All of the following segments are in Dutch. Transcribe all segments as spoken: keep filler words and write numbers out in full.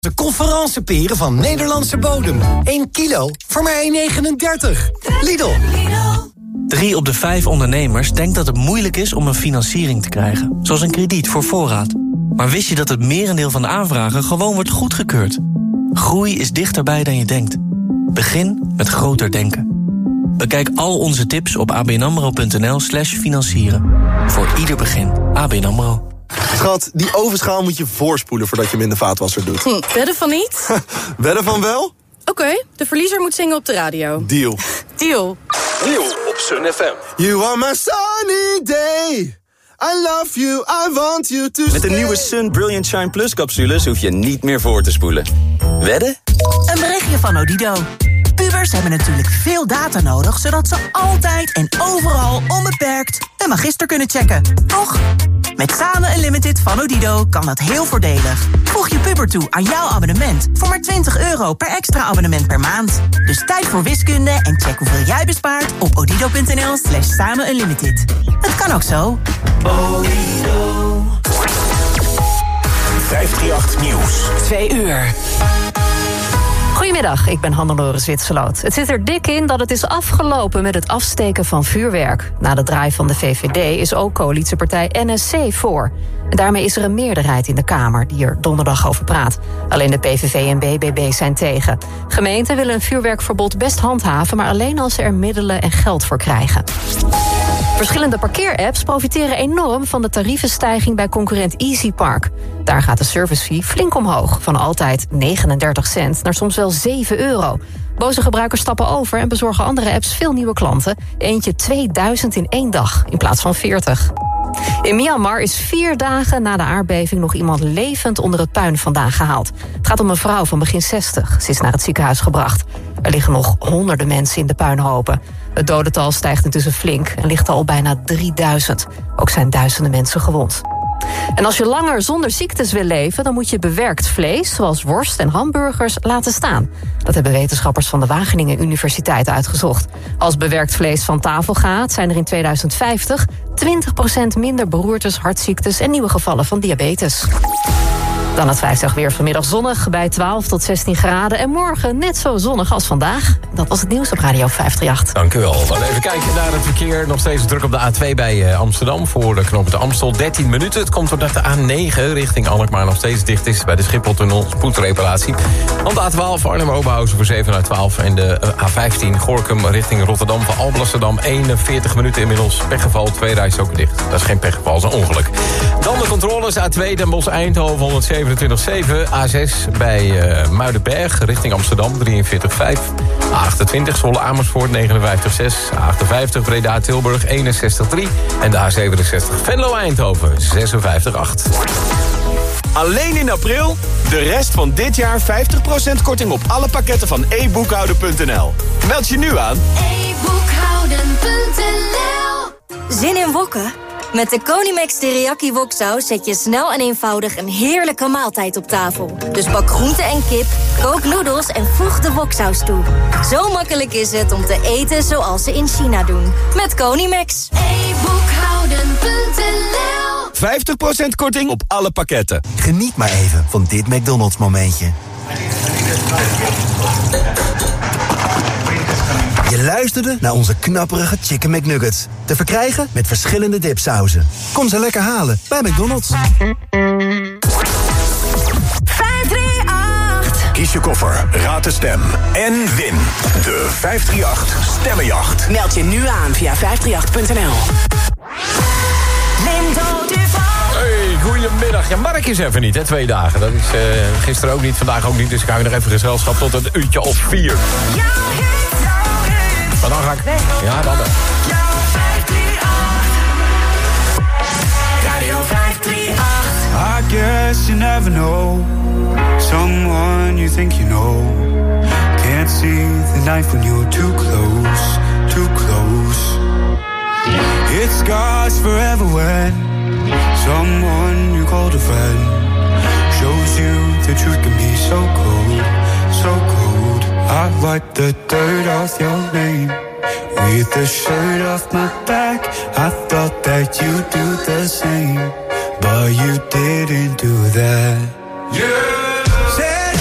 De conferenceperen van Nederlandse bodem. één kilo voor maar één negenendertig. Lidl. Drie op de vijf ondernemers denkt dat het moeilijk is om een financiering te krijgen. Zoals een krediet voor voorraad. Maar wist je dat het merendeel van de aanvragen gewoon wordt goedgekeurd? Groei is dichterbij dan je denkt. Begin met groter denken. Bekijk al onze tips op abnamro.nl slash financieren. Voor ieder begin. A B N AMRO. Schat, die ovenschaal moet je voorspoelen voordat je hem in de vaatwasser doet. Hm, wedden van niet? Wedden van wel? Oké, okay, de verliezer moet zingen op de radio. Deal. Deal. Deal op Sun F M. You are my sunny day. I love you, I want you to stay. Met de nieuwe Sun Brilliant Shine Plus capsules hoef je niet meer voor te spoelen. Wedden? Een berichtje van Odido. Pubers hebben natuurlijk veel data nodig, zodat ze altijd en overal onbeperkt een magister kunnen checken. Toch? Met Samen Unlimited van Odido kan dat heel voordelig. Voeg je puber toe aan jouw abonnement voor maar twintig euro per extra abonnement per maand. Dus tijd voor wiskunde en check hoeveel jij bespaart op odido.nl slash samen unlimited. Het kan ook zo. Odido. vijfhonderdachttien Nieuws. Twee uur. Goedemiddag, ik ben Hannelore Zwitserloot. Het zit er dik in dat het is afgelopen met het afsteken van vuurwerk. Na de draai van de V V D is ook coalitiepartij N S C voor. En daarmee is er een meerderheid in de Kamer die er donderdag over praat. Alleen de P V V en B B B zijn tegen. Gemeenten willen een vuurwerkverbod best handhaven, maar alleen als ze er middelen en geld voor krijgen. Verschillende parkeerapps profiteren enorm van de tarievenstijging bij concurrent EasyPark. Daar gaat de servicefee flink omhoog, van altijd negenendertig cent naar soms wel zeven euro. Boze gebruikers stappen over en bezorgen andere apps veel nieuwe klanten. Eentje tweeduizend in één dag, in plaats van veertig. In Myanmar is vier dagen na de aardbeving nog iemand levend onder het puin vandaan gehaald. Het gaat om een vrouw van begin zestig. Ze is naar het ziekenhuis gebracht. Er liggen nog honderden mensen in de puinhopen. Het dodental stijgt intussen flink en ligt al op bijna drieduizend. Ook zijn duizenden mensen gewond. En als je langer zonder ziektes wil leven, dan moet je bewerkt vlees, zoals worst en hamburgers, laten staan. Dat hebben wetenschappers van de Wageningen Universiteit uitgezocht. Als bewerkt vlees van tafel gaat, zijn er in tweeduizend vijftig twintig procent minder beroertes, hartziektes en nieuwe gevallen van diabetes. Dan het vijftig weer vanmiddag zonnig bij twaalf tot zestien graden. En morgen net zo zonnig als vandaag. Dat was het nieuws op Radio vijfhonderdachttien. Dank u wel. Dan even kijken naar het verkeer. Nog steeds druk op de A twee bij Amsterdam voor de knooppunt Amstel. dertien minuten. Het komt doordat de A negen richting Alkmaar nog steeds dicht is bij de Schipholtunnel. Spoedreparatie. Want de A twaalf Arnhem-Oberhausen voor zeven uit twaalf. En de A vijftien Gorinchem richting Rotterdam voor Alblasserdam. eenenveertig minuten inmiddels. Pechgeval, twee rijstroken dicht. Dat is geen pechgeval, dat is een ongeluk. Dan de controles. A twee Den Bosch-Eindhoven honderdzevenentwintig zeven. A zes bij uh, Muidenberg richting Amsterdam drieënveertig vijf. A achtentwintig Zwolle Amersfoort negenenvijftig zes. A achtenvijftig Breda Tilburg eenenzestig drie. En de A zevenenzestig Venlo Eindhoven zesenvijftig acht. Alleen in april, de rest van dit jaar vijftig procent korting op alle pakketten van e boekhouden punt n l. Meld je nu aan. e boekhouden punt n l. Zin in wokken? Met de Conimax Teriyaki woksaus zet je snel en eenvoudig een heerlijke maaltijd op tafel. Dus bak groente en kip, kook noedels en voeg de woksaus toe. Zo makkelijk is het om te eten zoals ze in China doen. Met Conimax. e boekhouden punt n l. vijftig procent korting op alle pakketten. Geniet maar even van dit McDonald's momentje. Je luisterde naar onze knapperige Chicken McNuggets. Te verkrijgen met verschillende dipsauzen. Kom ze lekker halen bij McDonald's. vijf drie acht. Kies je koffer, raad de stem en win de vijf drie acht Stemmenjacht. Meld je nu aan via vijf drie acht punt n l. Hey, goedemiddag. Ja, Mark is even niet, hè, twee dagen. Dat is uh, gisteren ook niet, vandaag ook niet. Dus ik hou je nog even gezelschap tot een uurtje of vier. Maar dan ga ik... Ja, dan wel. Radio vijf drie acht. I guess you never know someone you think you know. Can't see the knife when you're too close, too close. It scars forever when someone you called a friend shows you the truth can be so cold, so cold. I wipe the dirt off your name with the shirt off my back. I thought that you'd do the same, but you didn't do that. Yeah. Said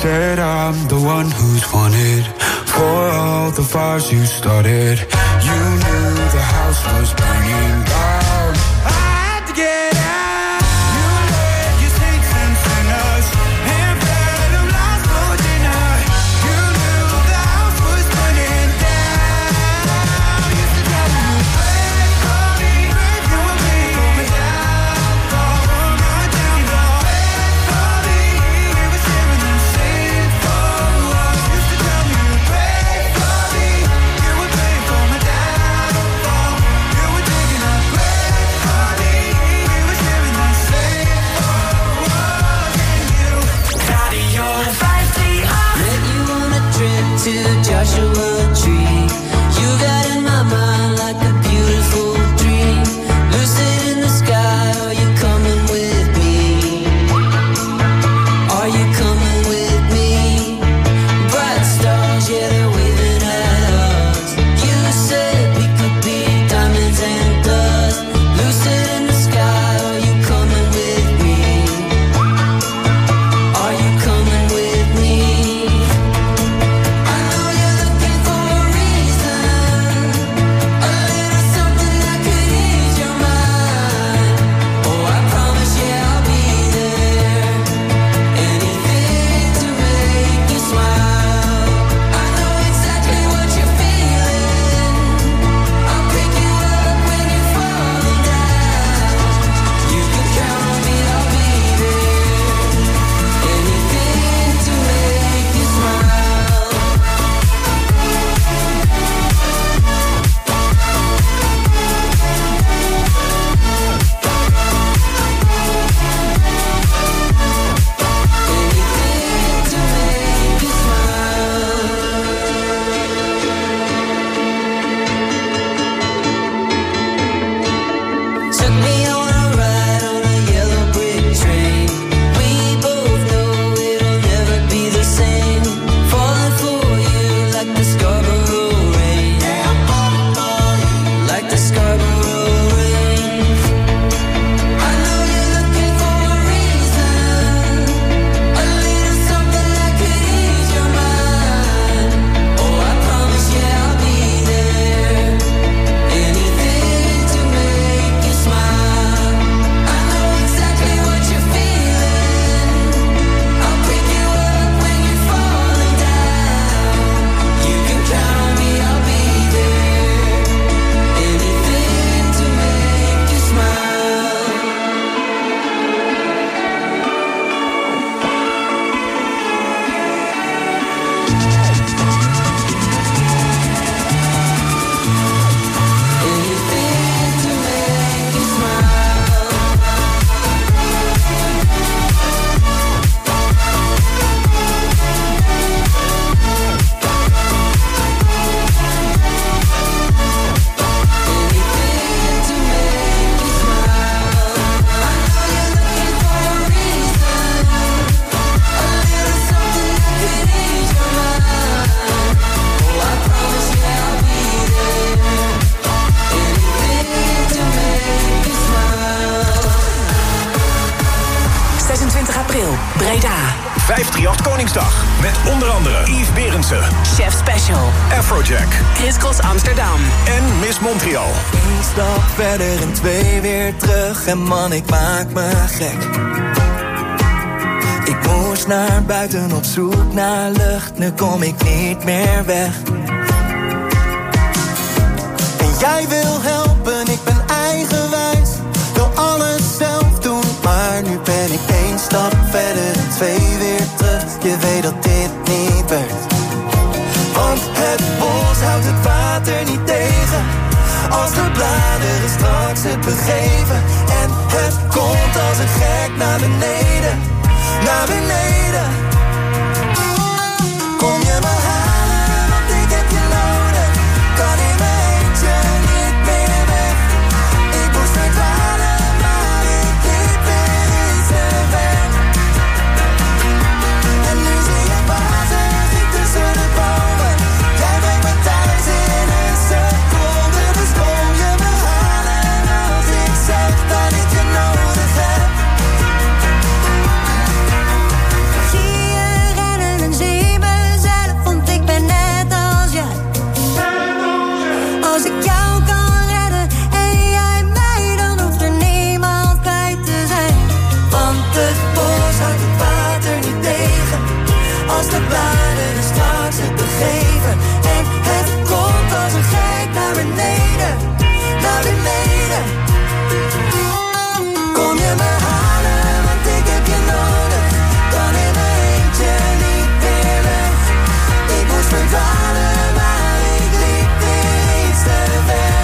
said I'm the one who's wanted for all the fires you started. You knew the house was burning down. I had to get out. You led your saints and sinners and fed them lies for dinner. You knew the house was burning down. You used to tell me, pray for me, you were praying for me down, for my downfall. Pray for me, you were sharing the same for us. Used to tell me, pray for me, you were praying for my downfall. You were digging up, pray for me, you were sharing the same for us and you. Radio vijf drie acht. Met you on a trip to Joshua Tree. You got in my mind like a beautiful dream. Lucid in the sky, are you coming with me? Are you coming with me? Bright stars, yeah, they're waving at us. You said we could be diamonds and dust. Lucid in the sky, are you coming with me? Are you coming with me? I know you're looking for a reason, a little something that could ease your mind. Oh, I promise, yeah, I'll be there. Anything to make you smile. I know exactly what you're feeling. I'll pick you up when you're falling down. You can count on me, I'll be there. Anything to make you smile. Anything to make you smile. Took me on a ride on a yellow brick train. We both know it'll never be the same. Falling for you like the Scarborough rain. Like the Scarborough rain. I know you're looking for a reason, a little something that could ease your mind. Oh, I promise, yeah, I'll be there. Anything to make you smile. I know exactly what you're feeling. I'll pick you up when you're falling down. You can count on me, I'll be there. Anything to make you smile. Anything to make you smile. Anything to make you smile. I know you're looking for a reason, a little something that could ease your mind. Oh, I promise, yeah, I'll be there. Anything to make you smile. zesentwintig april, Breda. vijf drie acht Koningsdag. Met onder andere Yves Berendsen, Chef Special. Afrojack Chris Cross Amsterdam. en Miss Montreal. Eén stap verder en twee weer terug. En man, ik maak me gek. Ik moest naar buiten op zoek naar lucht. Nu kom ik niet meer weg. En jij wil helpen, ik ben eigenwijs. Wil alles zelf doen, maar nu ben ik één stap verder en twee weer terug. Je weet dat dit niet werkt. Want het bos houdt het water niet tegen. Als de bladeren straks het begeven. En het komt als een gek naar beneden. Naar beneden. Kom je me halen, want ik heb je nodig. Kan in mijn eentje niet meer weg. Ik moest verdwalen, maar ik liep weer in zijn weg. En nu zie je water, ik tussen de bomen. Jij brengt me thuis in een seconde. Dus kom je me halen als ik zeg dat ik je nodig heb. houdt het water niet tegen. Als de bladeren straks het begeven. En het komt als een gek naar beneden, naar beneden. Kom je me halen, want ik heb je nodig. Kan in mijn eentje niet meer weg. Ik moest verdwalen, maar ik liep weer iets te ver.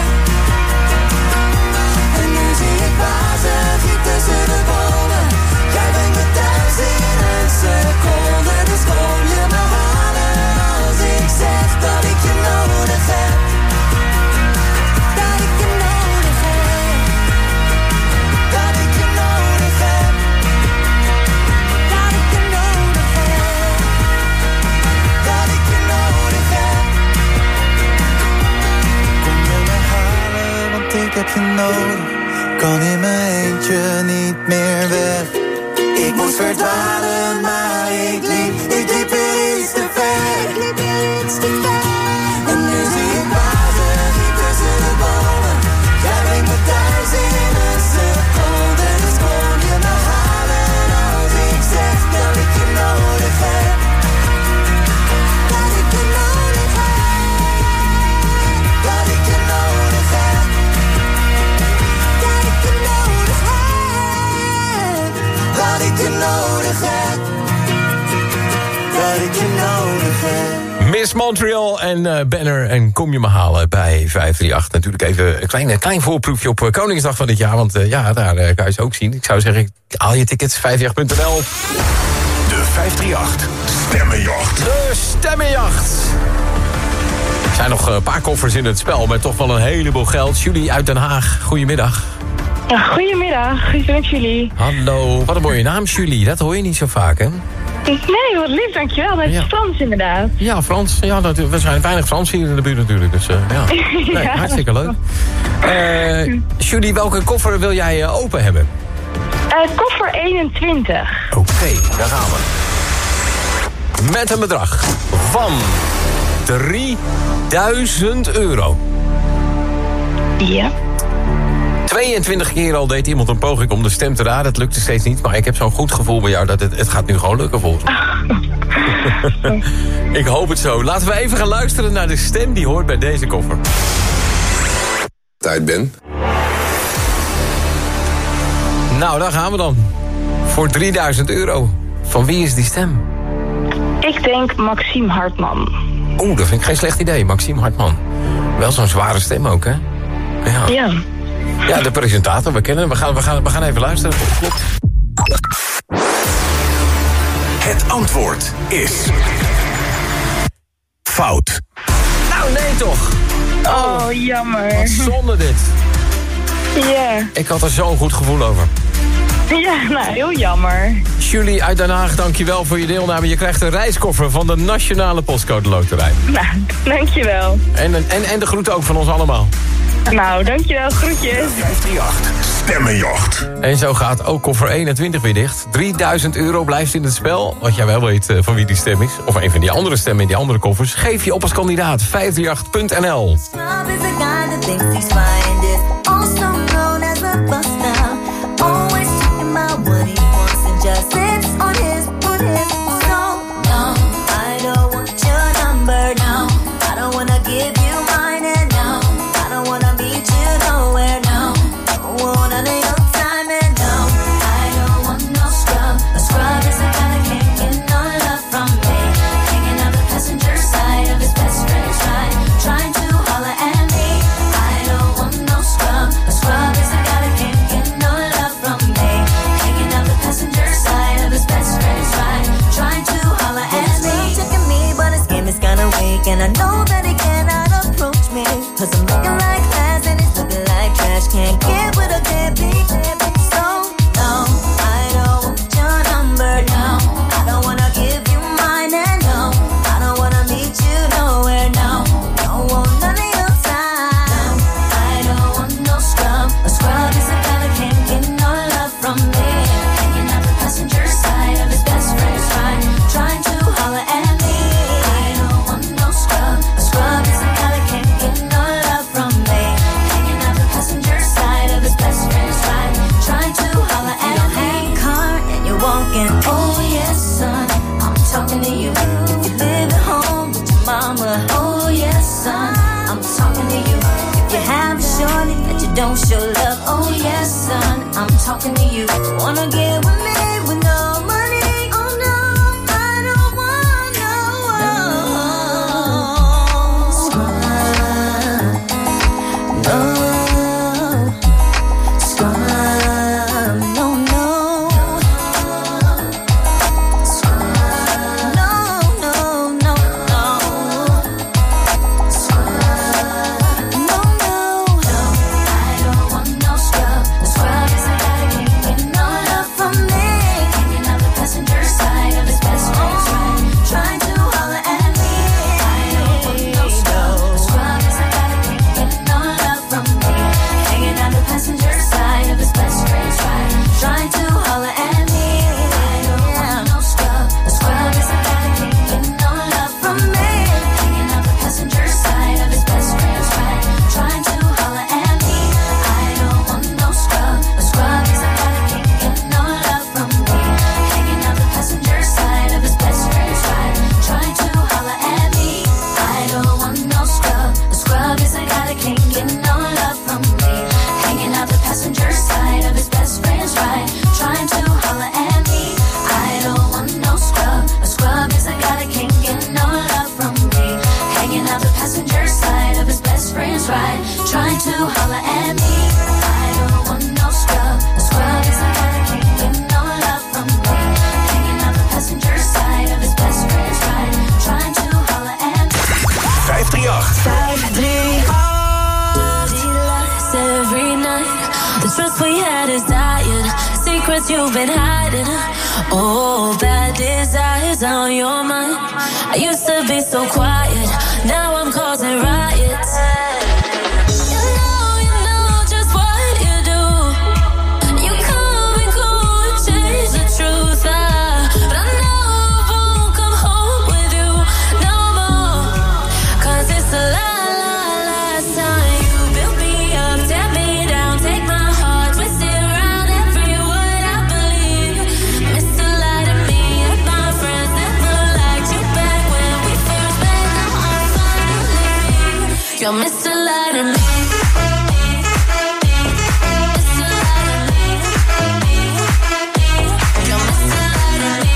En nu zie ik wazig hier tussen de bomen. Jij brengt me thuis in een seconde. Dus kom je me halen als ik zeg dat ik je nodig heb. Dat ik je nodig heb. Dat ik je nodig heb. Dat ik je nodig heb. Dat ik je nodig heb. Kom je me halen, want ik heb je nodig. Kan in mijn eentje niet meer weg. Ik moest verdwalen, maar ik liep, ik liep weer iets te ver. Ik liep weer iets te ver. En nu zie ik wazig hier tussen de bomen. Jij brengt me thuis in een seconde. Dus kom je me halen als ik zeg dat ik je nodig heb. Dat ik je nodig heb. Dat ik je nodig heb. Dat ik je nodig heb. Dat ik je nodig heb. Dat ik je nodig heb. Miss Montreal en uh, Banner en Kom je me halen bij vijf drie acht. Natuurlijk even een klein, klein voorproefje op uh, Koningsdag van dit jaar. Want uh, ja, daar uh, kan je ze ook zien. Ik zou zeggen, haal je tickets, vijf drie acht punt n l. De vijf drie acht Stemmenjacht. De Stemmenjacht. Er zijn nog een paar koffers in het spel, met toch wel een heleboel geld. Julie uit Den Haag, goedemiddag. Ja, goedemiddag, ik ben met jullie. Hallo, wat een mooie naam, Julie. Dat hoor je niet zo vaak, hè? Nee, wat lief, dankjewel. Dat is Ja. Frans inderdaad. Ja, Frans. Ja, dat, we zijn weinig Frans hier in de buurt natuurlijk. Dus uh, ja, nee, Ja. hartstikke leuk. Uh, Julie, welke koffer wil jij uh, open hebben? Uh, koffer eenentwintig. Oké, okay, daar gaan we. Met een bedrag van drieduizend euro. Ja. tweeëntwintig keer al deed iemand een poging om de stem te raden. Het lukte steeds niet, maar ik heb zo'n goed gevoel bij jou dat het, het gaat nu gewoon lukken volgens mij. Ik hoop het zo. Laten we even gaan luisteren naar de stem die hoort bij deze koffer. Tijd, Ben. Nou, daar gaan we dan. Voor drieduizend euro. Van wie is die stem? Ik denk Maxime Hartman. Oeh, dat vind ik geen slecht idee, Maxime Hartman. Wel zo'n zware stem ook, hè? Ja. Ja. Ja, de presentator, we kennen hem. We gaan, we gaan, we gaan even luisteren. Klopt. Het antwoord is... fout. Nou, nee toch. Oh, oh jammer. Wat zonde dit. Ja. Ik had er zo'n goed gevoel over. Ja, nou, heel jammer. Julie uit Den Haag, dankjewel voor je deelname. Je krijgt een reiskoffer van de Nationale Postcode Loterij. Nou, dankjewel. En, en, en de groeten ook van ons allemaal. Nou, dankjewel. Groetjes. vijf drie acht Stemmenjacht. En zo gaat ook koffer eenentwintig weer dicht. drieduizend euro blijft in het spel. Wat jij wel weet uh, van wie die stem is. Of een van die andere stemmen in die andere koffers. Geef je op als kandidaat. vijf drie acht punt n l. Trying to holler at me. I don't want no scrub. Oh yes, son, I'm talking to you. If you live at home with your mama. Oh yes, son, I'm talking to you. If you have a shorty that you don't show love. Oh yes, son, I'm talking to you. Wanna get with me with no money? Oh no, I don't want no scrub. No scrub, no, no. Scrub, no, no, no, no. Scrub, no, no, no. I don't want no scrub. The scrub is a guy that can't get no love from me. Hanging out the passenger side of his best friend's ride, trying to holler at me. I don't want no scrub. The scrub is a guy that can't get no love from me. Hanging out the passenger side of his best friend's ride, trying to holler at me. I don't want no scrub. The scrub is a guy that can't get no love from me. Hanging out the passenger side of his best friend's ride, trying to holler at me. I don't want no scrub. The scrub is a guy that can't get no love from me. Hanging out the passenger side of his best friend's ride, trying to holler at me. I don't want no scrub. The scrub is a guy that can't get no love from me. Hanging out the passenger side of his best friend's ride, trying to holler at me. I don't want no scrub. A scrub is a guy that can't get no love from me. Hanging out the passenger side of his best friend's ride, trying to holler at me. I don't want no scrub. A scrub is a guy that can't get no love from me. Hanging out the passenger side of his best friend's ride, trying to holler at me. vijf drie acht. Five, three, every night. The trust we had is dying. Secrets you've been hiding. Oh, bad desires on your mind. I used to be so quiet. Now I'm causing riots. You know, you know just what you do. You come and go and change the truth. Ah, but I know I won't come home with you no more. 'Cause it's a lie, lie, last time you built me up, tear me down, take my heart, twist it around every word I believe. Mister Lie to me and my friends never liked you back when we first met. Now I'm finally free. You're Mister Lie to me. Mister Lie to me. You're Mister Lie to me.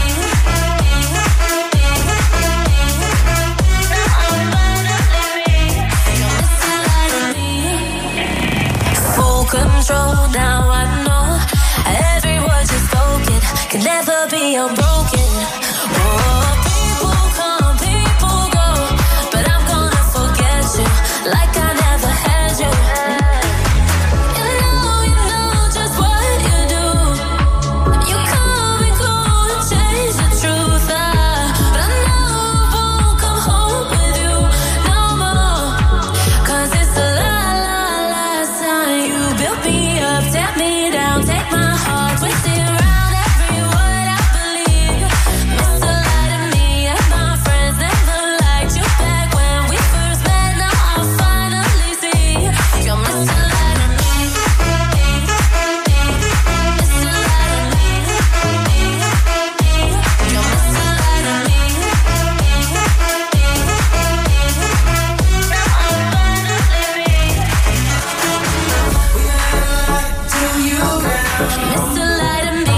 You're Mister Lie to me. Full control, now I know every word you spoken can never be unbroken. Oh, people come, people go, but I'm gonna forget you like I never had you. You know, you know just what you do. You come and go and change the truth. Ah, but I know I won't come home with you no more. 'Cause it's a lie, lie, last time you built me up, tear me down, take my heart, twist it around every word I believe. Mister Lie to me and my friends never liked you back when we first met. Now I finally see you're Mister Lie to me. Mister Lie to me. You're Mister Lie to me. Mister Lie to me.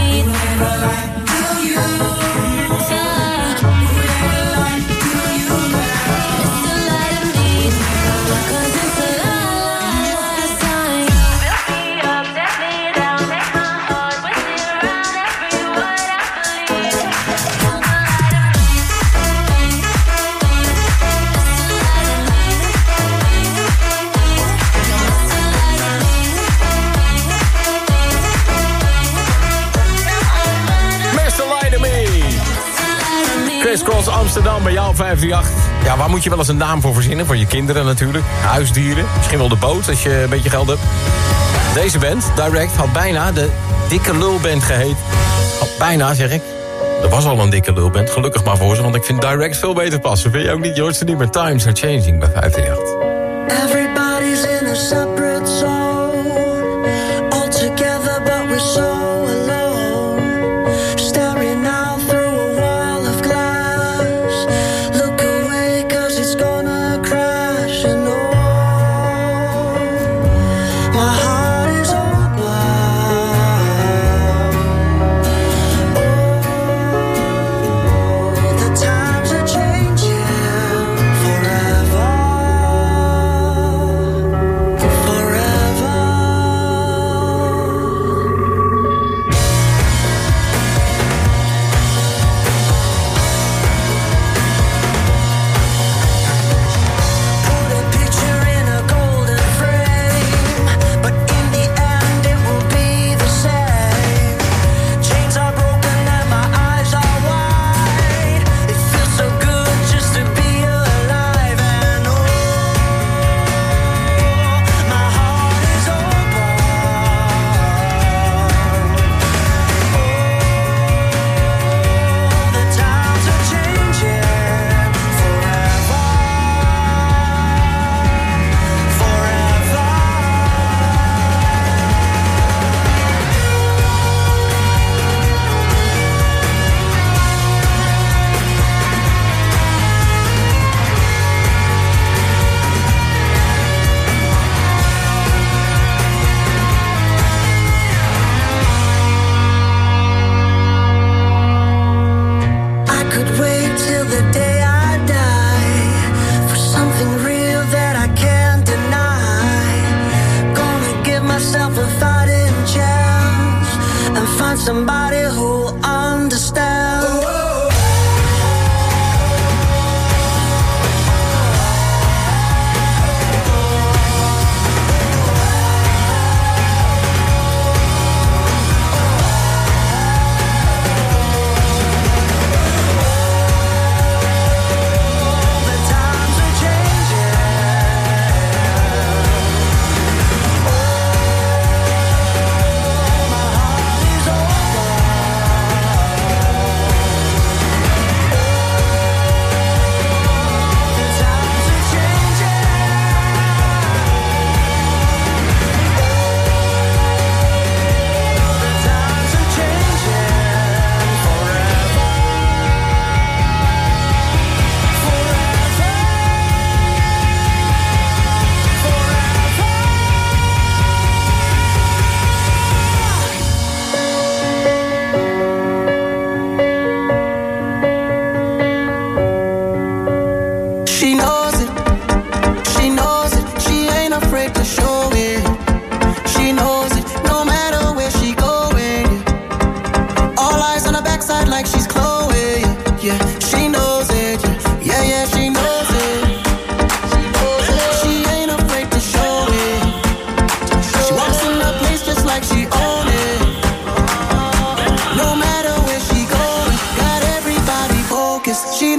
Mister Lie to me. 'Cause it's a lie, last time you built me up, tear me down, take my heart, twist it around every word I believe. Mister Lie to me. Mister Lie to me. You're Mister Lie to me. Mister Lie to me. Chris Cross Amsterdam bij jou vijf drie acht. Ja, waar moet je wel eens een naam voor verzinnen? Voor je kinderen natuurlijk. Huisdieren. Misschien wel de boot als je een beetje geld hebt. Deze band, Direct, had bijna de Dikke Lulband geheet. Had bijna, zeg ik. Er was al een Dikke Lulband. Gelukkig maar voor ze, want ik vind Direct veel beter passen. Vind je ook niet? Je hoort ze niet meer. Times are changing bij vijf drie acht. Everybody's in a separate zone, all together but we're so alone, staring out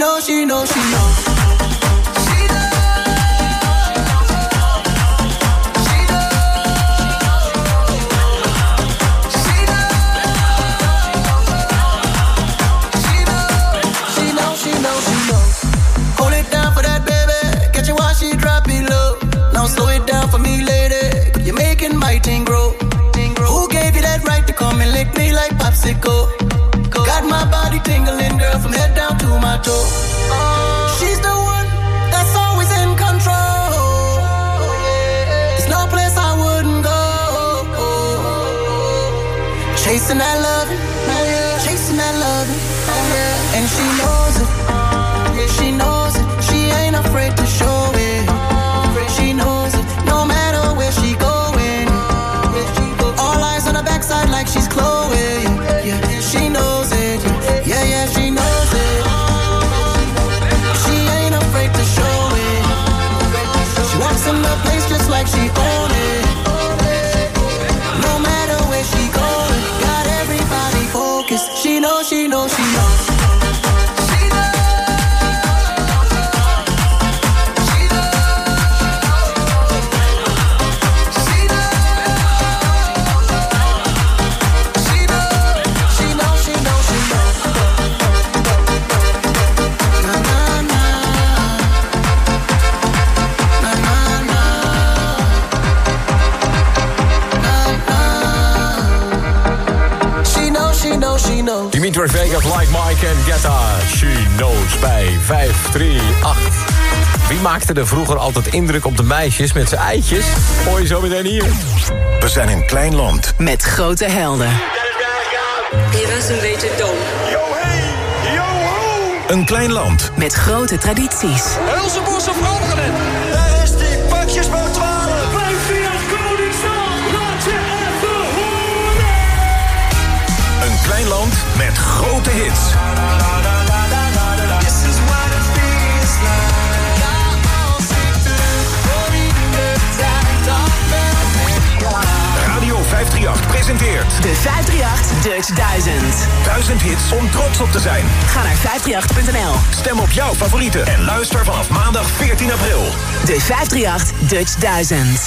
knows, she knows, she knows. Slow it down for me, lady. You're making my thing grow. Who gave you that right to come and lick me like popsicle? Got my body tingling, girl, from head down to my toe. She's the one that's always in control. There's no place I wouldn't go. Chasing that loving, chasing that loving, and she knows it. Yeah, she knows it. She ain't afraid to show it. She knows it, no matter where she going. All eyes on her backside like she's Chloe. Yeah, she knows it. Yeah, yeah, she knows it. She ain't afraid to show it. She walks in the place just like she own it. No matter where she going, got everybody focused. She knows, she knows, she knows. Dimitri Vegas, Like Mike en Guetta. She knows bij vijf drie acht. Wie maakte er vroeger altijd indruk op de meisjes met zijn eitjes? Hoor je zo meteen hier. We zijn een klein land. Met grote helden. Je was een beetje dom. Yo, hey, yo, ho. Een klein land. Met grote tradities. Hulse bossen Groningen. Daar is die pakjesboot twaalf. vijftig Koningsdag, laat je even horen. Een klein land met grote hits. Radio vijf drie acht presenteert de vijf drie acht Dutch duizend. Duizend hits om trots op te zijn. Ga naar vijf drie acht punt n l. Stem op jouw favorieten en luister vanaf maandag veertien april. De vijf drie acht Dutch duizend.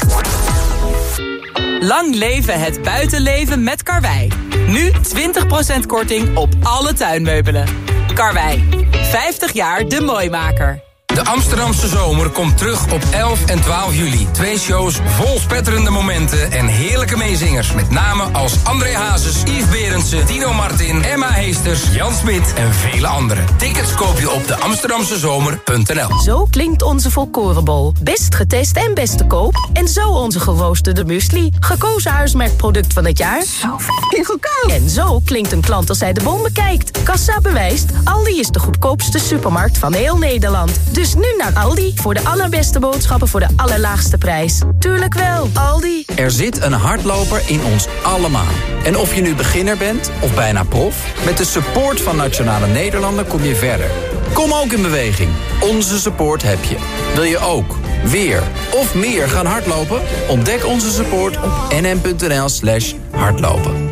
Lang leven het buitenleven met Karwei. Nu twintig procent korting op alle tuinmeubelen. Karwei, vijftig jaar de Mooimaker. De Amsterdamse zomer komt terug op elf en twaalf juli. Twee shows vol spetterende momenten en heerlijke meezingers. Met namen als André Hazes, Yves Berendsen, Tino Martin, Emma Heesters, Jan Smit en vele anderen. Tickets koop je op de amsterdamsezomer punt n l. Zo klinkt onze volkorenbol. Best getest en best te koop. En zo onze geroosterde muesli. Gekozen huismerkproduct van het jaar. Zo f***ing goedkoop. En zo klinkt een klant als hij de bon bekijkt. Kassa bewijst, Aldi is de goedkoopste supermarkt van heel Nederland. Dus nu naar Aldi voor de allerbeste boodschappen voor de allerlaagste prijs. Tuurlijk wel, Aldi. Er zit een hardloper in ons allemaal. En of je nu beginner bent of bijna prof, met de support van Nationale Nederlanden kom je verder. Kom ook in beweging. Onze support heb je. Wil je ook weer of meer gaan hardlopen? Ontdek onze support op nm.nl slash hardlopen.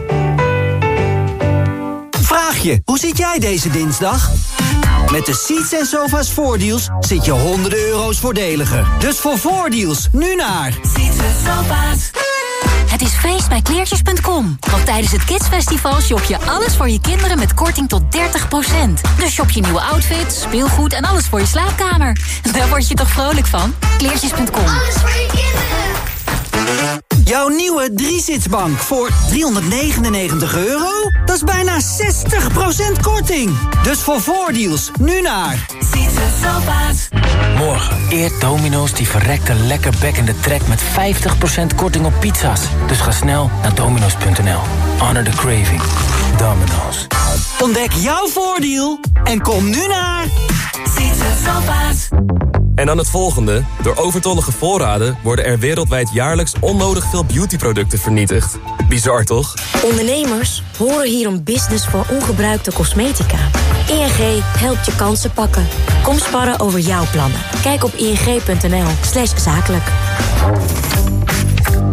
Vraagje, hoe zit jij deze dinsdag? Met de Seats en Sofa's voordeals zit je honderden euro's voordeliger. Dus voor voordeals, nu naar Seats en Sofa's. Het is feest bij kleertjes punt com. Want tijdens het Kidsfestival shop je alles voor je kinderen met korting tot dertig procent. Dus shop je nieuwe outfits, speelgoed en alles voor je slaapkamer. Daar word je toch vrolijk van? kleertjes punt com. Alles voor je kinderen. Jouw nieuwe driezitsbank voor driehonderdnegenennegentig euro? Dat is bijna zestig procent korting. Dus voor voordeals, nu naar Seats en Sofa's. Morgen eert Domino's die verrekte lekker bekkende trek met vijftig procent korting op pizza's. Dus ga snel naar dominos punt n l. Honor the craving. Domino's. Ontdek jouw voordeel en kom nu naar Seats en Sofa's. En dan het volgende. Door overtollige voorraden worden er wereldwijd jaarlijks onnodig veel beautyproducten vernietigd. Bizar toch? Ondernemers horen hier een business voor ongebruikte cosmetica. I N G helpt je kansen pakken. Kom sparren over jouw plannen. Kijk op ing punt n l slash zakelijk.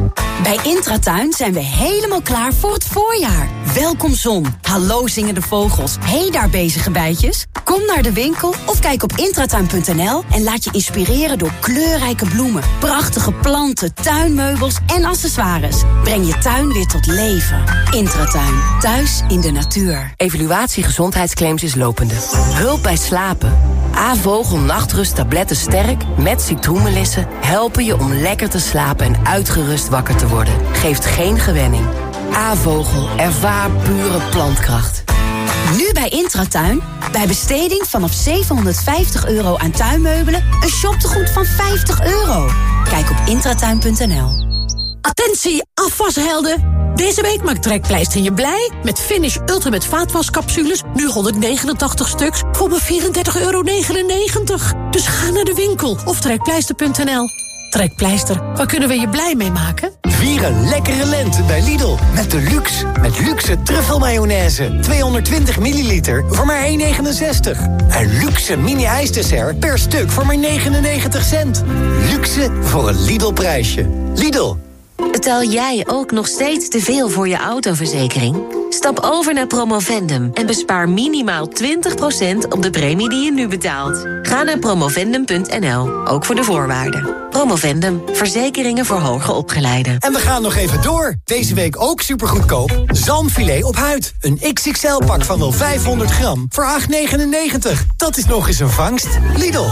Bij Intratuin zijn we helemaal klaar voor het voorjaar. Welkom zon, hallo zingende vogels, hey daar bezige bijtjes. Kom naar de winkel of kijk op intratuin punt n l en laat je inspireren door kleurrijke bloemen, prachtige planten, tuinmeubels en accessoires. Breng je tuin weer tot leven. Intratuin, thuis in de natuur. Evaluatie gezondheidsclaims is lopende. Hulp bij slapen. A-vogel nachtrust tabletten sterk met citroenmelissen helpen je om lekker te slapen en uitgerust wakker te worden. Geeft geen gewenning. A-vogel, ervaar pure plantkracht. Nu bij Intratuin, bij besteding vanaf zevenhonderdvijftig euro aan tuinmeubelen, een shoptegoed van vijftig euro. Kijk op intratuin punt n l. Attentie, afwashelden! Deze week maakt Trekpleister je blij met Finish Ultimate vaatwascapsules, nu honderdnegenentachtig stuks, voor maar vierendertig euro negenennegentig. Dus ga naar de winkel of trekpleister punt n l. Trekpleister, waar kunnen we je blij mee maken? Vier een lekkere lente bij Lidl. Met de luxe, met luxe truffelmayonaise. tweehonderdtwintig milliliter voor maar één negenenzestig. En luxe mini-ijsdessert per stuk voor maar negenennegentig cent. Luxe voor een Lidl-prijsje. Lidl. Betaal jij ook nog steeds te veel voor je autoverzekering? Stap over naar Promovendum en bespaar minimaal twintig procent op de premie die je nu betaalt. Ga naar promovendum punt n l, ook voor de voorwaarden. Promovendum, verzekeringen voor hoger opgeleiden. En we gaan nog even door. Deze week ook supergoedkoop. Zalmfilet op huid. Een X X L-pak van wel vijfhonderd gram voor acht negenennegentig. Dat is nog eens een vangst. Lidl.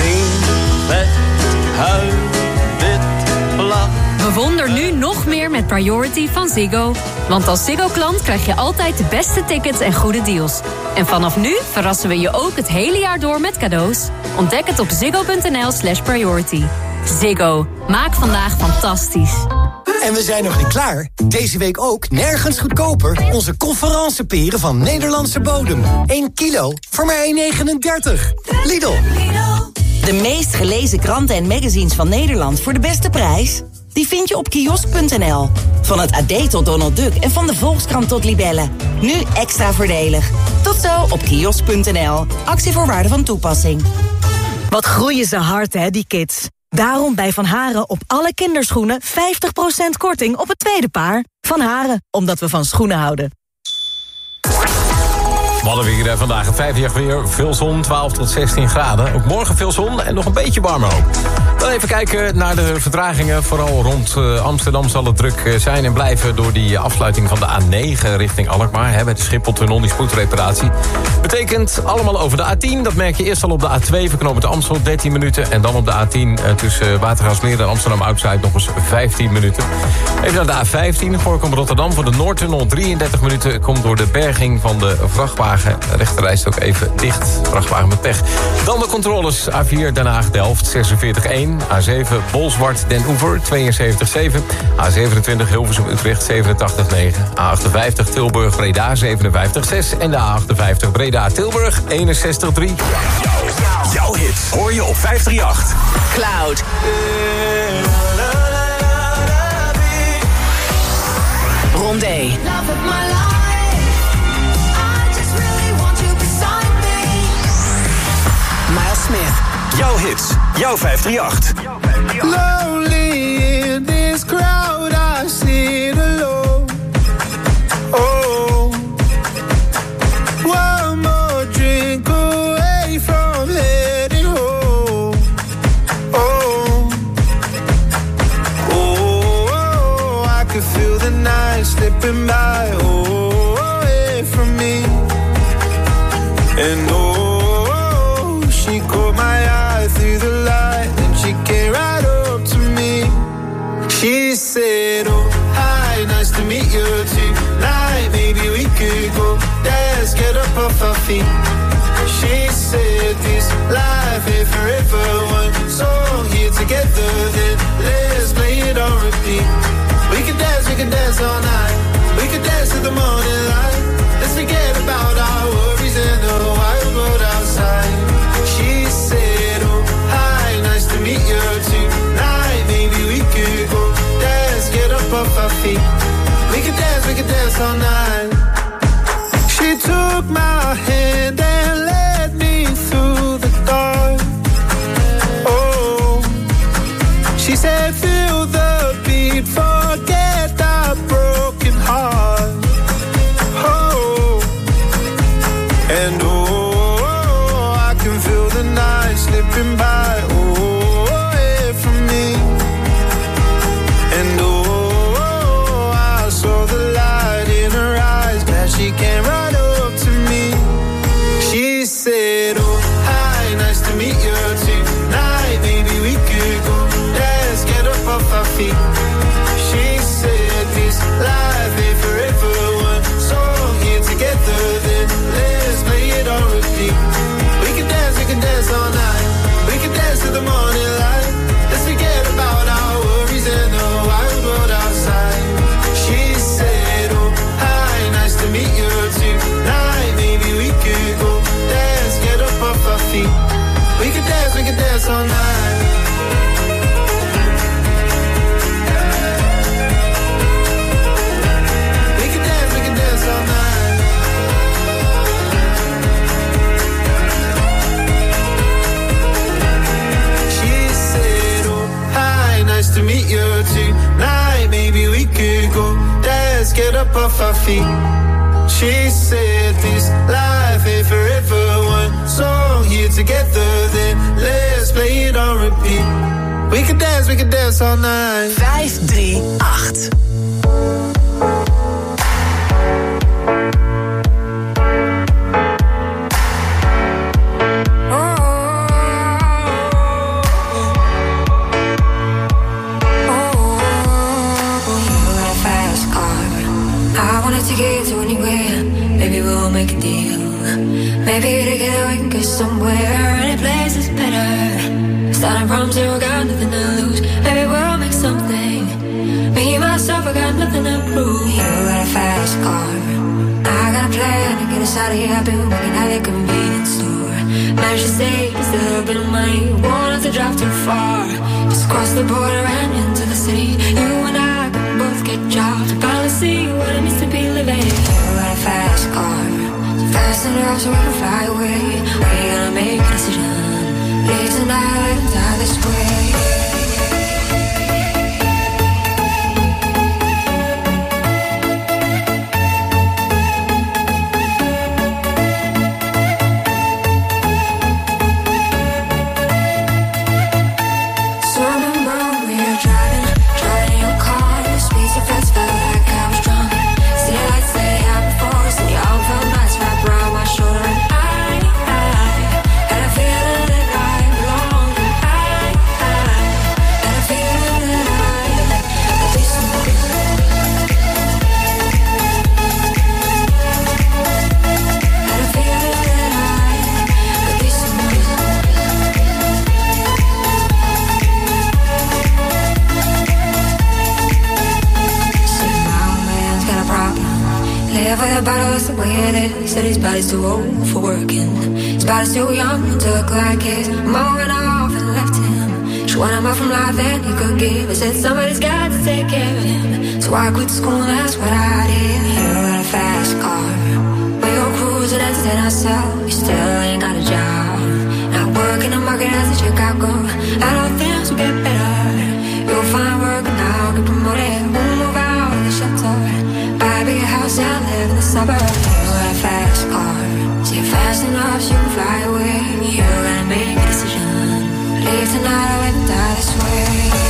Bewonder nu nog meer met Priority van Ziggo. Want als Ziggo-klant krijg je altijd de beste tickets en goede deals. En vanaf nu verrassen we je ook het hele jaar door met cadeaus. Ontdek het op ziggo punt n l slash priority. Ziggo. Maak vandaag fantastisch. En we zijn nog niet klaar. Deze week ook nergens goedkoper. Onze conferenceperen van Nederlandse bodem. één kilo voor maar één negenendertig. Lidl. De meest gelezen kranten en magazines van Nederland voor de beste prijs? Die vind je op kiosk punt n l. Van het A D tot Donald Duck en van de Volkskrant tot Libelle. Nu extra voordelig. Tot zo op kiosk punt n l. Actievoorwaarden van toepassing. Wat groeien ze hard, hè, die kids. Daarom bij Van Haren op alle kinderschoenen vijftig procent korting op het tweede paar. Van Haren, omdat we van schoenen houden. We hadden weer vandaag het vijfde weer. Veel zon, twaalf tot zestien graden. Ook morgen veel zon en nog een beetje warmer ook. Dan even kijken naar de vertragingen. Vooral rond uh, Amsterdam zal het druk uh, zijn en blijven... door die afsluiting van de A negen richting Alkmaar. Hè, bij de Schipholtunnel, die spoedreparatie. Betekent allemaal over de A tien. Dat merk je eerst al op de A twee, verknopend Amstel, dertien minuten. En dan op de A tien uh, tussen Watergraafsmeer en Amsterdam-Oudsluit nog eens vijftien minuten. Even naar de A vijftien, Gorinchem-Rotterdam voor de Noordtunnel. drieëndertig minuten komt door de berging van de vrachtwagen. De rechterrijst ook even dicht. Vrachtwagen met pech. Dan de controles. A vier Den Haag-Delft, zesenveertig één. A zeven Bolsward-Den Oever, tweeënzeventig zeven. A zevenentwintig Hilversum-Utrecht, zevenentachtig negen. A achtenvijftig Tilburg-Breda, zevenenvijftig zes. En de A achtenvijftig Breda-Tilburg, eenenzestig drie. Jouw, jouw hits hoor je op vijf drie acht. Cloud. Rondé. Miles Smith. Jouw hits, jouw vijf drie acht. Lonely in this crowd, I sit alone. Oh, one more drink away from heading home. Oh, oh, oh, I could feel the night slipping by, oh, away from me. And oh, she caught my eye through the light, and she came right up to me. She said, oh, hi, nice to meet you tonight. Maybe we could go dance, get up off our feet. She said, this life ain't forever. One song here together, then let's play it on repeat. We can dance, we can dance all night. We can dance to the morning light. Let's forget about our worries and the wild world outside. She said, oh, hi, nice to meet you tonight. Maybe we could go dance, get up off our feet. We could dance, we could dance all night. She took my hand slipping by, oh, away from me. And oh, I saw the light in her eyes, glad she came right up to me. She said, oh, hi, nice to meet you tonight. Maybe we could go, let's get up off our feet. She said, this life ain't forever, one song here together, then let's play it on repeat. We can dance, we can dance all night. We can dance to the morning light. Let's forget about our worries and the wild world outside. She said, oh, hi, nice to meet you tonight. Maybe we could go dance, get up off our feet. We can dance, we can dance all night. We can dance, we can dance all night. She said, oh, hi, nice to meet you tonight. Maybe we could go dance, get up off our feet. She said, this life ain't forever, one song here together, then let's play it on repeat. We can dance, we can dance all night. vijf drie acht. Get to anywhere, maybe we'll make a deal. Maybe together we can go somewhere. Any place is better. Starting from zero, got nothing to lose. Maybe we'll make something. Me, myself, I got nothing to prove. You got a fast car, I got a plan to get us out of here. I've been working at the convenience store. Managed to save just a little bit of money. Won't have to drive too far. Just cross the border and into the city. You and I can both get jobs. Finally see what it means to be living. You got a fast car, so fast enough so we can fly away. We're gonna make a decision. Live tonight and die this way. The bottle's the way it is. Said his body's too old for working. His body's too young to look like his. Mom went off and left him. She wanted more from life than he could give. I said somebody's got to take care of him. So I quit school and that's what I did. You got a fast car, we go cruising and entertain ourselves. You still ain't got a job. Not working the market as a Chicago. I know things will get better. You'll find work and I'll get promoted. We'll move out of the shelter. Buy a big house and live in the suburbs. You got a fast car, so you're fast enough so you can fly away. You gotta make a decision. Leave tonight or let die this way.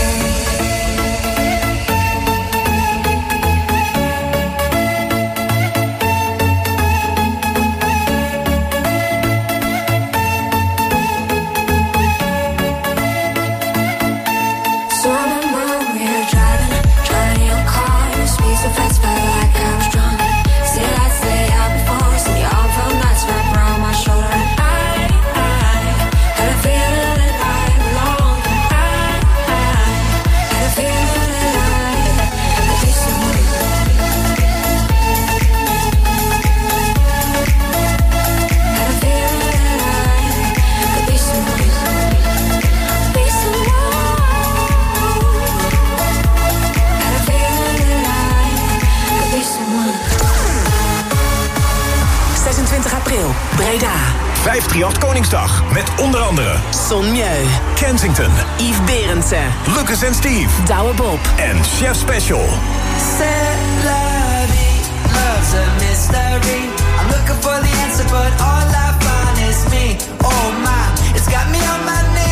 vijf drie acht Koningsdag met onder andere Son Mieu, Kensington, Yves Berendsen, Lucas en Steve, Douwe Bob en Chef Special. C'est la vie, love's a mystery. I'm looking for the answer, but all I find is me. Oh my, it's got me on my knees.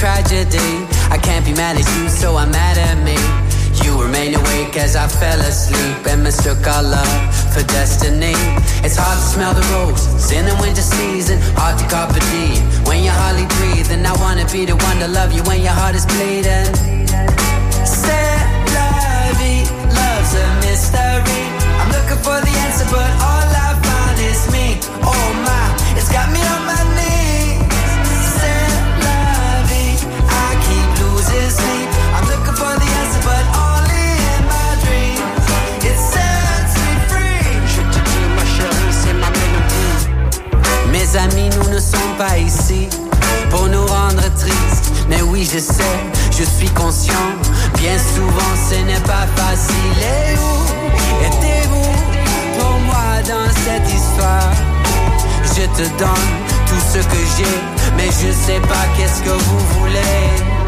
tragedy. I can't be mad at you, so I'm mad at me. You remain awake as I fell asleep and mistook our love for destiny. It's hard to smell the roses in the winter season, hard to carpe diem when you're hardly breathing. I wanna be the one to love you when your heart is bleeding. C'est la vie, love's a mystery. I'm looking for the answer, but all I find is me. Oh my, it's got me on my knees. C'est la vie, I keep losing sleep. I'm looking for the answer, but only in my dreams. It sets me free. Je te dis, ma chérie, c'est ma mélodie. Mes amis, nous ne sommes pas ici pour nous rendre tristes. Mais oui, je sais, je suis conscient. Bien souvent, ce n'est pas facile. Et où étiez-vous pour moi dans cette histoire? Je te donne tout ce que j'ai, mais je sais pas qu'est-ce que vous voulez.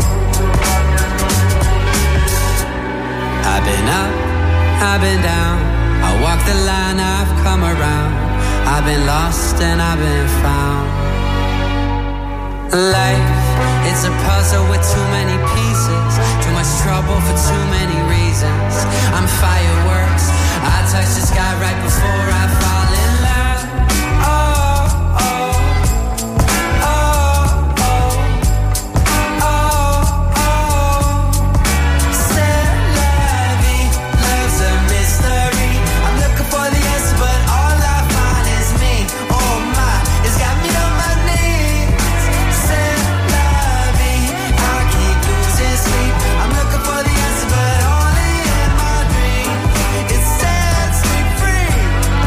I've been up, I've been down. I walk the line, I've come around. I've been lost and I've been found. Life, it's a puzzle with too many pieces. Too much trouble for too many reasons. I'm fireworks, I touch the sky right before I fall in love. Oh, oh, oh, oh, oh, oh. C'est la vie, love's a mystery. I'm looking for the answer, but all I find is me. Oh my, it's got me on my knees. C'est la vie, I keep losing sleep. I'm looking for the answer, but only in my dream. It sets me free.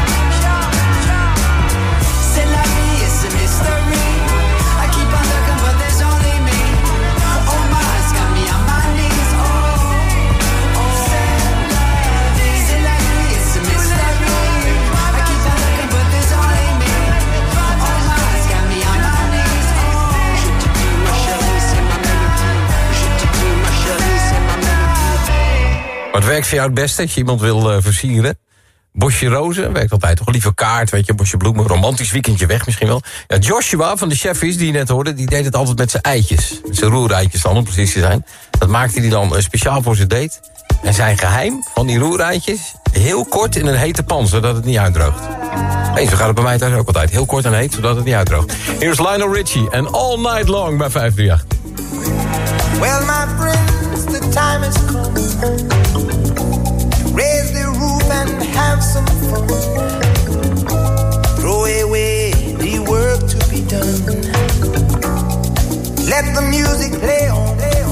C'est la vie, it's a mystery. I keep on looking, but there's only me. Oh my, it's got me on my knees. Oh, oh. C'est la vie, c'est la vie, it's a mystery. I keep on looking, but there's only me. Oh my, it's got me on my knees. Je te dis, ma chérie, c'est ma mélodie. Je te dis, ma chérie, c'est ma mélodie. Wat werkt voor jou het beste als je iemand wil uh, versieren? Bosje rozen, werkt altijd toch? Liever kaart, weet je, bosje bloemen, romantisch weekendje weg misschien wel. Ja, Joshua van de Cheffies, die je net hoorde, die deed het altijd met zijn eitjes. Met zijn roereitjes dan, om precies te zijn. Dat maakte hij dan uh, speciaal voor zijn date. En zijn geheim van die roereitjes, heel kort in een hete pan, zodat het niet uitdroogt. Hey, zo gaat het bij mij thuis ook altijd. Heel kort en heet, zodat het niet uitdroogt. Hier is Lionel Richie en All Night Long bij vijf drie acht. Well, my friends, the time has come. Raise the roof and have some fun. Throw away the work to be done. Let the music play on.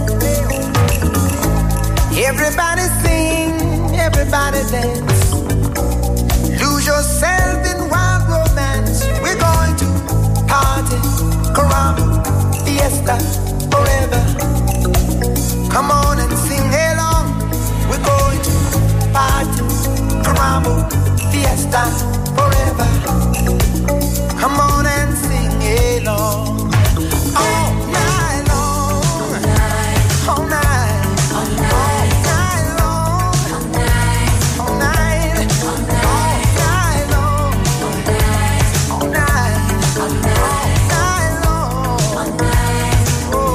Everybody sing, everybody dance. Lose yourself in wild romance. We're going to party, caramba, fiesta, forever. Come on and sing along. We're going to party, caramba, fiesta, forever. Come on and sing along. All night long, all night. Oh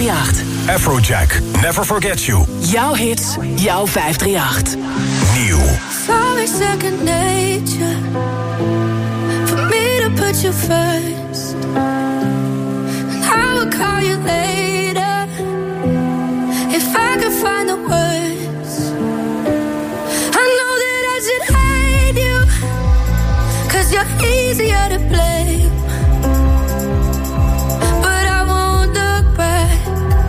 vijfdrieënachtig. Afrojack, Never Forget You. Jouw hits, jouw vijfdrieënachtig. Nieuw. Sorry, second nature. For me to put you first. And I will call you later. If I could find the words. I know that I should hate you. Cause you're easier to blame. But I won't look back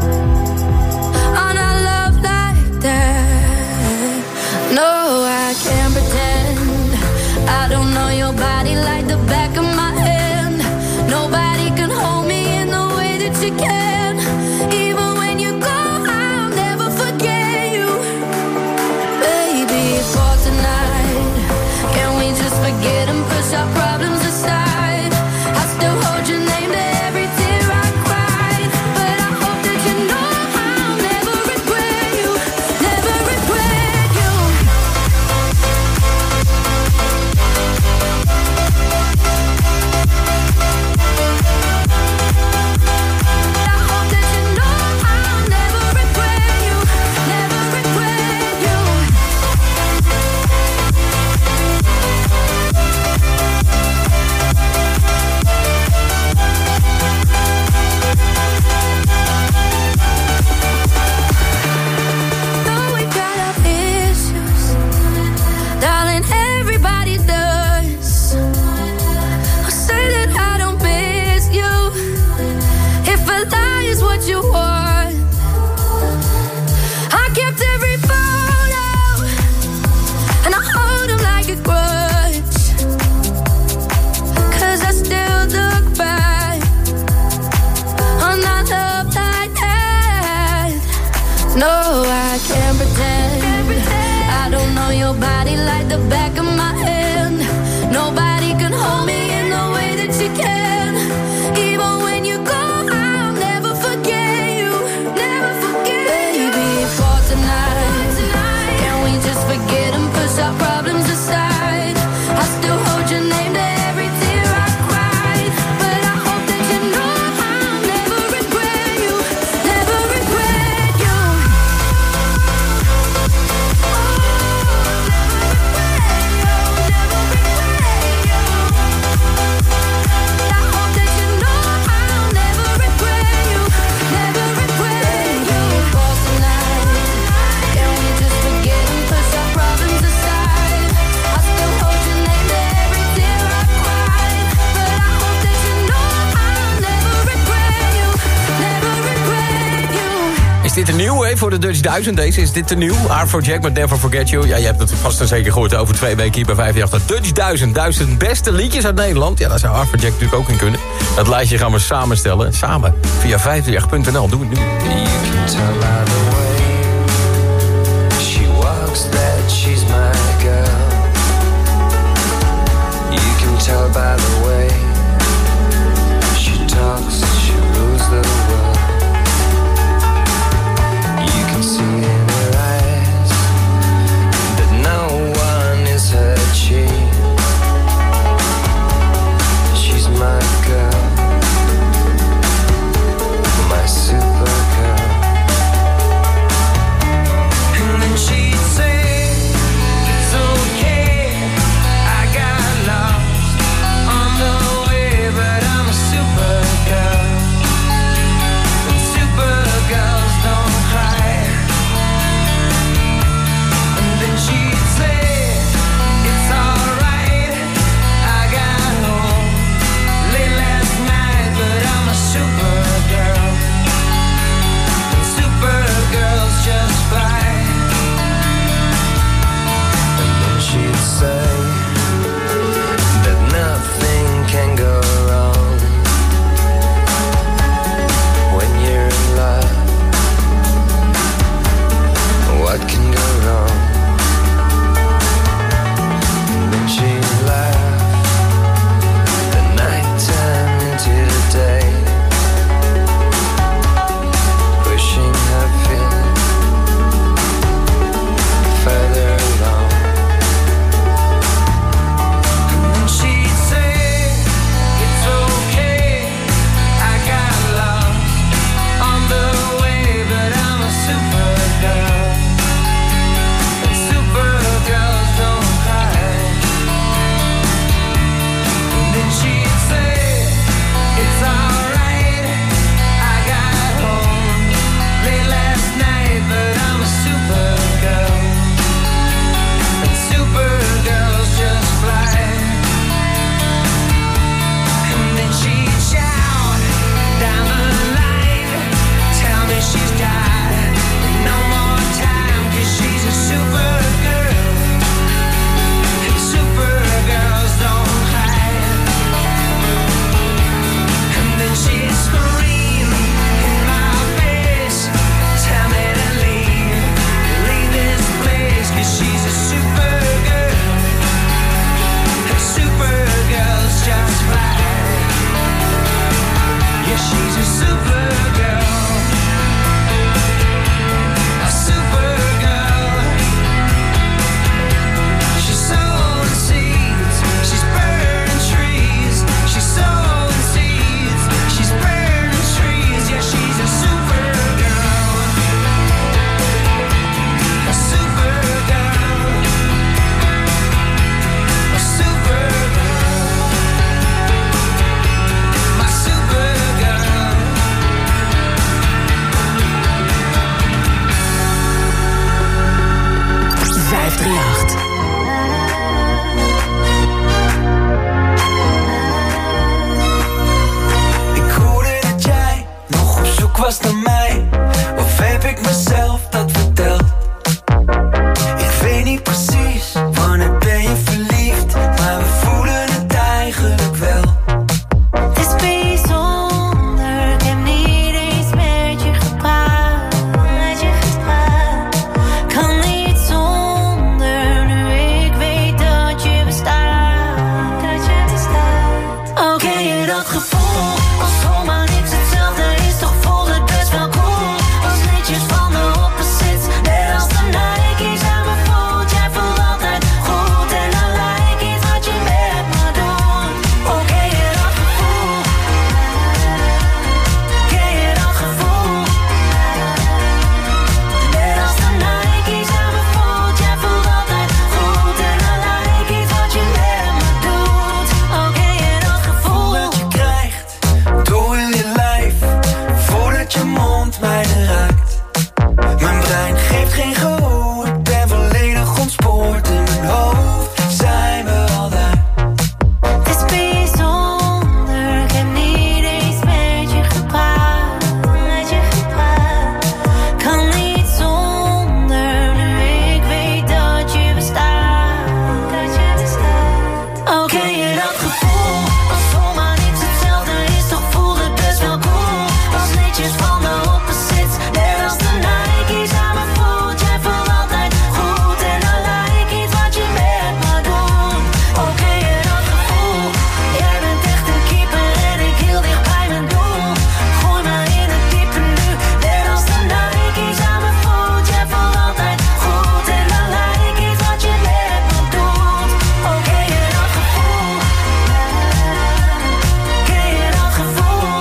on our love like that. No, I can't pretend I don't know your body like the back of my hand. Nobody can hold me in the way that you can. Even when you go, I'll never forget you. Baby, for tonight, can we just forget and push our problems aside? I still hold your name to every tear I cried. But I hope that you know I'll never regret you. Never regret you. I hope that you know I'll never regret you. Never regret you. Though we got our issues, darling, everybody does. I'll say that I don't miss you. If a lie is what you want, I kept every photo and I hold them like a grudge. Cause I still look back on our love like that. No, I can't pretend I don't know your body like the back of my hand. Nobody can hold me in the way that you can. Even when you go, I'll never forget you. Never forget you. Baby, for tonight, can we just forget and push our problems aside? I still hold your name to every tear I cried. But I hope that you know I'll never regret you. Never regret you. Is dit een nieuw, hè, voor de Dutch duizend? Deze is dit te nieuw? Afrojack met Never Forget You. Ja, je hebt het vast en zeker gehoord over twee weken hier bij vijfendertig. Dutch duizend, duizend beste liedjes uit Nederland. Ja, daar zou Afrojack natuurlijk ook in kunnen. Dat lijstje gaan we samenstellen. Samen. Via vijfendertig punt n l. Doe het nu. She walks that she's my girl. You can tell by the way she talks, she rules the world. You can see in her eyes that no one is her chief. She's my girl, my super girl. past aan mij? Of heb ik mezelf dat verteld? Ik weet niet precies, wanneer ben je verliefd? Maar we voelen het eigenlijk wel. Het is bijzonder, ik heb niet eens met je gepraat. Met je gepraat. Kan niet zonder, nu ik weet dat je bestaat. Dat je bestaat. Oké, okay, dat gevoel, als zomaar niks hetzelfde is, toch voelt het best wel cool. Als liedjes van de opposites, net als de Nike's aan mijn voet. Jij voelt altijd goed en dan lijkt iets wat je met me doet. Oké, okay, dat gevoel. Ken je dat gevoel? Net als de Nike's aan mijn voet. Jij voelt altijd goed en dan lijkt iets wat je met me doet. Oké, okay, dat gevoel dat je krijgt door in je lijf, voordat je mond mij raakt. Mijn brein geeft geen gehoor, ik ben volledig ontspoord. In mijn hoofd zijn we al daar. Het is bijzonder, ik heb niet eens met je gepraat. Met je gepraat. Kan niet zonder, nu ik weet dat je bestaat. Dat je bestaat. Oké, okay, dat gevoel, als zomaar niks hetzelfde is, toch voelt het best wel cool. Als liedjes van de opposites, net als de Nike's aan mijn voet. Jij voelt altijd goed en dan lijkt iets wat je met me doet. Oké, okay, dat gevoel, jij bent echt een keeper en ik heel dicht bij mijn doel. Gooi me in het diepe nu, net als de Nike's aan mijn voet. Jij voelt altijd goed en dan lijkt iets wat je met me doet. Oké, okay, dat gevoel. Ken je dat gevoel?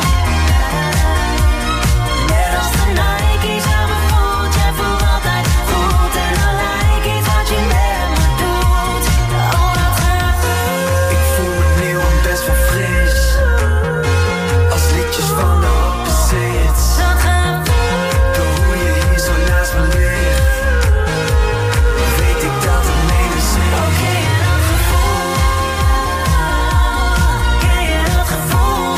Net als de Nike's aan mijn voet. Jij voelt altijd goed en dan lijkt iets wat je met me doet. Oh, dat gevoel. Ik voel me nieuw en best wel fris, als liedjes van de opposites. Dat gevoel. Door hoe je hier zo naast me ligt, weet ik dat het mede zit. Oké, okay, dat gevoel. Ken je dat gevoel?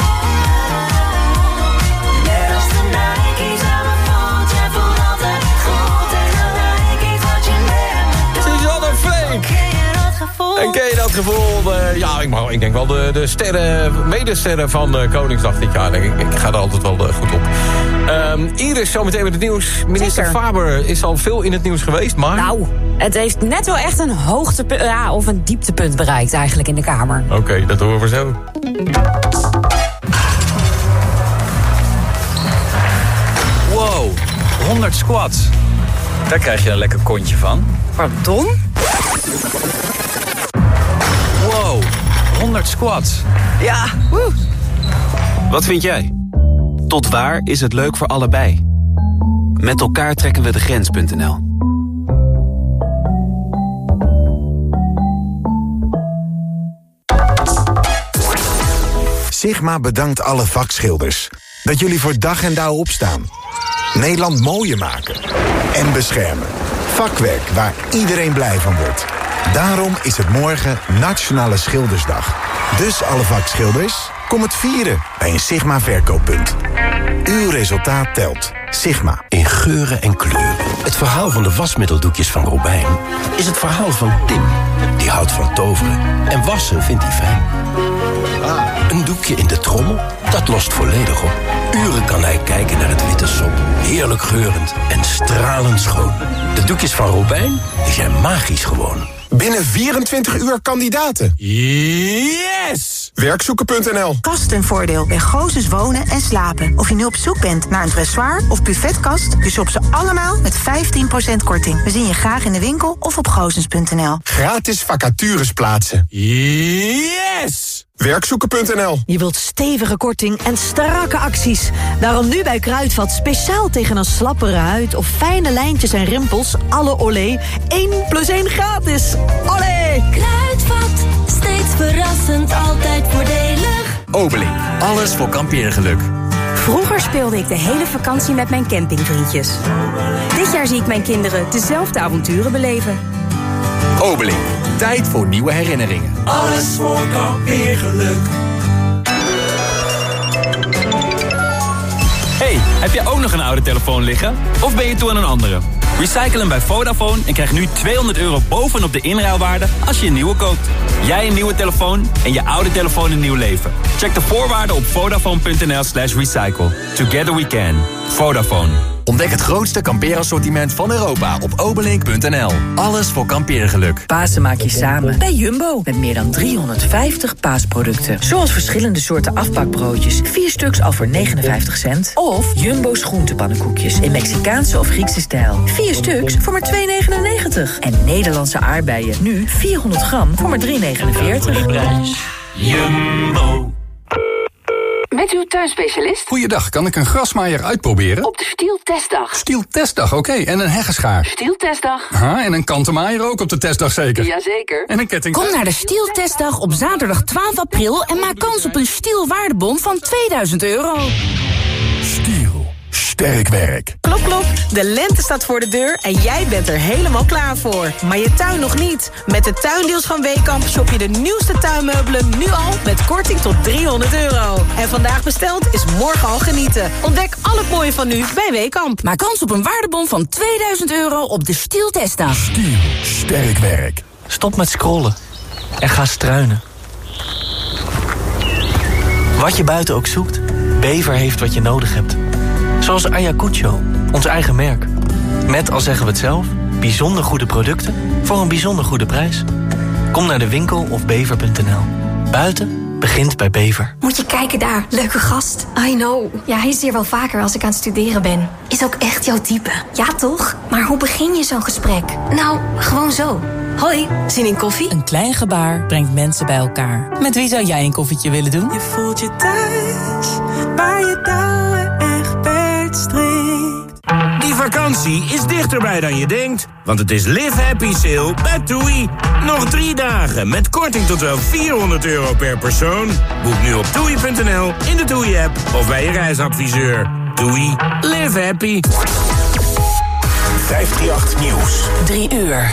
Net als de Nike's aan mijn voet. Jij voelt altijd goed en dan lijkt iets wat je met me doet. Suzanne Freek. Ken je dat gevoel? En ken je dat gevoel? Uh, ja, ik, mag, ik denk wel de, de sterren, medesterren van uh, Koningsdag dit jaar. Denk ik, ik ga er altijd wel uh, goed op. Um, Iris, zometeen met het nieuws. Minister Zeker. Faber is al veel in het nieuws geweest, maar... Nou, het heeft net wel echt een hoogtepunt, ja, of een dieptepunt bereikt eigenlijk in de Kamer. Oké, okay, dat horen we zo. Wow, honderd squats. Daar krijg je een lekker kontje van. Pardon? Wow, honderd squats. Ja, woe. Wat vind jij? Tot waar is het leuk voor allebei? Met elkaar trekken we de grens punt n l. Sigma bedankt alle vakschilders. Dat jullie voor dag en dauw opstaan. Nederland mooier maken. En beschermen. Vakwerk waar iedereen blij van wordt. Daarom is het morgen Nationale Schildersdag. Dus alle vakschilders, kom het vieren bij een Sigma verkooppunt. Uw resultaat telt. Sigma. In geuren en kleuren. Het verhaal van de wasmiddeldoekjes van Robijn is het verhaal van Tim. Die houdt van toveren. En wassen vindt hij fijn. Een doekje in de trommel, dat lost volledig op. Uren kan hij kijken naar het witte sop. Heerlijk geurend en stralend schoon. De doekjes van Robijn, die zijn magisch gewoon. Binnen vierentwintig uur kandidaten. Yes! Werkzoeken punt n l. Kast en voordeel bij Gozes Wonen en Slapen. Of je nu op zoek bent naar een dressoir of buffetkast, je shopt ze allemaal met vijftien procent korting. We zien je graag in de winkel of op gozens punt n l. Gratis vacatures plaatsen. Yes! Werkzoeken punt n l. Je wilt stevige korting en strakke acties. Daarom nu bij Kruidvat speciaal tegen een slappere huid of fijne lijntjes en rimpels. Alle Olé, één plus één gratis. Olé! Kruidvat, steeds verrassend, altijd voordelig. Obeling, alles voor kampeergeluk. Vroeger speelde ik de hele vakantie met mijn campingvriendjes. Dit jaar zie ik mijn kinderen dezelfde avonturen beleven. Obeling, tijd voor nieuwe herinneringen. Alles voor kampeergeluk. Hey, heb jij ook nog een oude telefoon liggen? Of ben je toe aan een andere? Recycle hem bij Vodafone en krijg nu tweehonderd euro bovenop de inruilwaarde als je een nieuwe koopt. Jij een nieuwe telefoon en je oude telefoon een nieuw leven. Check de voorwaarden op vodafone.nl slash recycle. Together we can. Vodafone. Ontdek het grootste kampeerassortiment van Europa op obelink punt n l. Alles voor kampeergeluk. Pasen maak je samen bij Jumbo. Met meer dan driehonderdvijftig paasproducten. Zoals verschillende soorten afbakbroodjes. Vier stuks al voor negenenvijftig cent. Of Jumbo's groentepannenkoekjes in Mexicaanse of Griekse stijl. Vier stuks voor maar twee negenennegentig. En Nederlandse aardbeien. Nu vierhonderd gram voor maar drie negenenveertig. Jumbo. Met uw tuinspecialist? Goeiedag, kan ik een grasmaaier uitproberen? Op de Stiel testdag. Stiel testdag, oké. Okay. En een heggenschaar? Stiel testdag. Aha, en een kantenmaaier ook op de testdag zeker? Jazeker. En een ketting... Kom naar de Stiel testdag op zaterdag twaalf april... en maak kans op een Stiel waardebon van tweeduizend euro. Stiel. Sterk werk. Klop, klop. De lente staat voor de deur en jij bent er helemaal klaar voor. Maar je tuin nog niet. Met de tuindeals van Weekamp shop je de nieuwste tuinmeubelen nu al met korting tot driehonderd euro. En vandaag besteld is morgen al genieten. Ontdek al het mooie van nu bij Weekamp. Maak kans op een waardebon van tweeduizend euro op de Stiel testdag. Stiel. Sterk werk. Stop met scrollen en ga struinen. Wat je buiten ook zoekt, Bever heeft wat je nodig hebt. Zoals Ayacucho, ons eigen merk. Met, al zeggen we het zelf, bijzonder goede producten voor een bijzonder goede prijs. Kom naar de winkel of bever punt n l. Buiten begint bij Bever. Moet je kijken daar, leuke gast. I know. Ja, hij is hier wel vaker als ik aan het studeren ben. Is ook echt jouw type. Ja, toch? Maar hoe begin je zo'n gesprek? Nou, gewoon zo. Hoi, zin in koffie? Een klein gebaar brengt mensen bij elkaar. Met wie zou jij een koffietje willen doen? Je voelt je thuis, waar je touwen echt bedstrikt. Die vakantie is dichterbij dan je denkt. Want het is Live Happy Sale bij TUI. Nog drie dagen met korting tot wel vierhonderd euro per persoon. Boek nu op toei punt n l, in de TUI-app of bij je reisadviseur. TUI, live happy. vijfhonderdachttien Nieuws. Drie uur.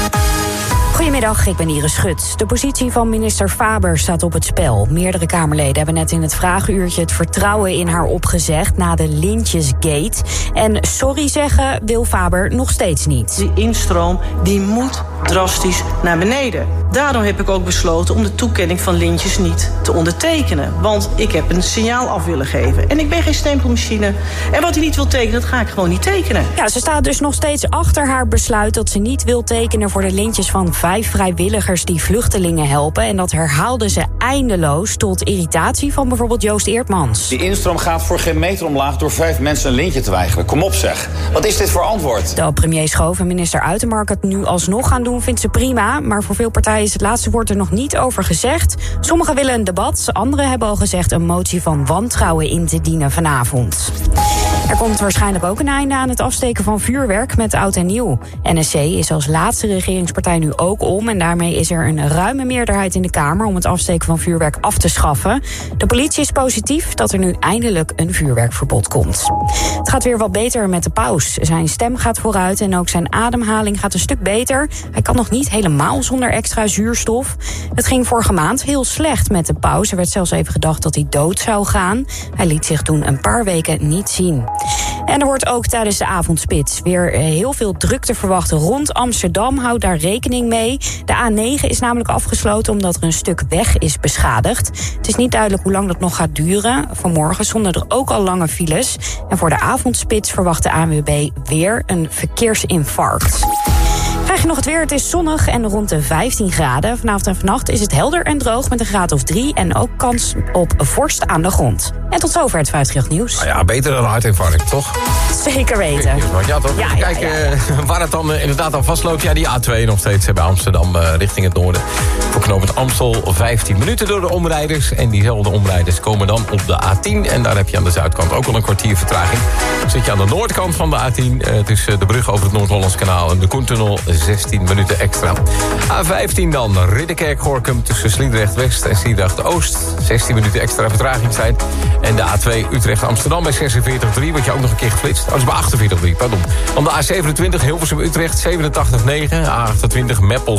Goedemiddag, ik ben Iris Schut. De positie van minister Faber staat op het spel. Meerdere Kamerleden hebben net in het vragenuurtje het vertrouwen in haar opgezegd na de Lintjesgate. En sorry zeggen wil Faber nog steeds niet. Die instroom die moet drastisch naar beneden. Daarom heb ik ook besloten om de toekenning van lintjes niet te ondertekenen. Want ik heb een signaal af willen geven. En ik ben geen stempelmachine. En wat hij niet wil tekenen, dat ga ik gewoon niet tekenen. Ja, ze staat dus nog steeds achter haar besluit dat ze niet wil tekenen voor de lintjes van vijf vrijwilligers die vluchtelingen helpen. En dat herhaalde ze eindeloos tot irritatie van bijvoorbeeld Joost Eertmans. Die instroom gaat voor geen meter omlaag door vijf mensen een lintje te weigeren. Kom op zeg. Wat is dit voor antwoord? De premier Schoof en minister Uitermark het nu alsnog gaan doen vindt ze prima. Maar voor veel partijen is het laatste woord er nog niet over gezegd. Sommigen willen een debat. Anderen hebben al gezegd een motie van wantrouwen in te dienen vanavond. Er komt waarschijnlijk ook een einde aan het afsteken van vuurwerk met oud en nieuw. N S C is als laatste regeringspartij nu ook om. En daarmee is er een ruime meerderheid in de Kamer om het afsteken van vuurwerk af te schaffen. De politie is positief dat er nu eindelijk een vuurwerkverbod komt. Het gaat weer wat beter met de paus. Zijn stem gaat vooruit en ook zijn ademhaling gaat een stuk beter. Hij kan nog niet helemaal zonder extra zuurstof. Het ging vorige maand heel slecht met de paus. Er werd zelfs even gedacht dat hij dood zou gaan. Hij liet zich toen een paar weken niet zien. En er wordt ook tijdens de avondspits weer heel veel drukte verwacht rond Amsterdam. Houd daar rekening mee. De A negen is namelijk afgesloten omdat er een stuk weg is beschadigd. Het is niet duidelijk hoe lang dat nog gaat duren. Vanmorgen stonden er ook al lange files. En voor de avondspits verwacht de A N W B weer een verkeersinfarct. Krijg je nog het weer, het is zonnig en rond de vijftien graden. Vanavond en vannacht is het helder en droog met een graad of drie... en ook kans op vorst aan de grond. En tot zover het vijfhonderdachttien Nieuws. Nou ja, beter dan een hartinfarct, toch? Zeker weten. Ja, toch? Ja, Kijk, ja, ja, ja. Uh, waar het dan uh, inderdaad aan vastloopt. Ja, die A twee nog steeds uh, bij Amsterdam uh, richting het noorden. Voor knooppunt Amstel vijftien minuten door de omrijders. En diezelfde omrijders komen dan op de A tien. En daar heb je aan de zuidkant ook al een kwartier vertraging. Zit je aan de noordkant van de A tien. Uh, tussen de brug over het Noord-Hollands kanaal en de Koentunnel zestien minuten extra. A vijftien dan, Ridderkerk-Gorinchem tussen Sliedrecht-West en Sliedrecht-Oost. zestien minuten extra vertragingstijd. En de A twee Utrecht-Amsterdam bij zesenveertig komma drie, wat je ook nog een keer geflitst. Oh, dat is bij achtenveertig komma drie, pardon. Dan de A zevenentwintig Hilversum-Utrecht zevenentachtig komma negen. A achtentwintig Meppel